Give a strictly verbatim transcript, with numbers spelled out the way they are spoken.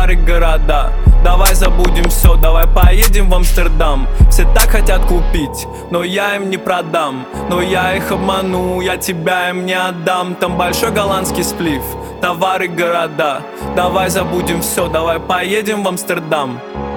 товары, города. Давай забудем все, давай поедем в Амстердам. Все так хотят купить, но я им не продам. Но я их обману, я тебя им не отдам. Там большой голландский сплив, товары, города. Давай забудем все, давай поедем в Амстердам.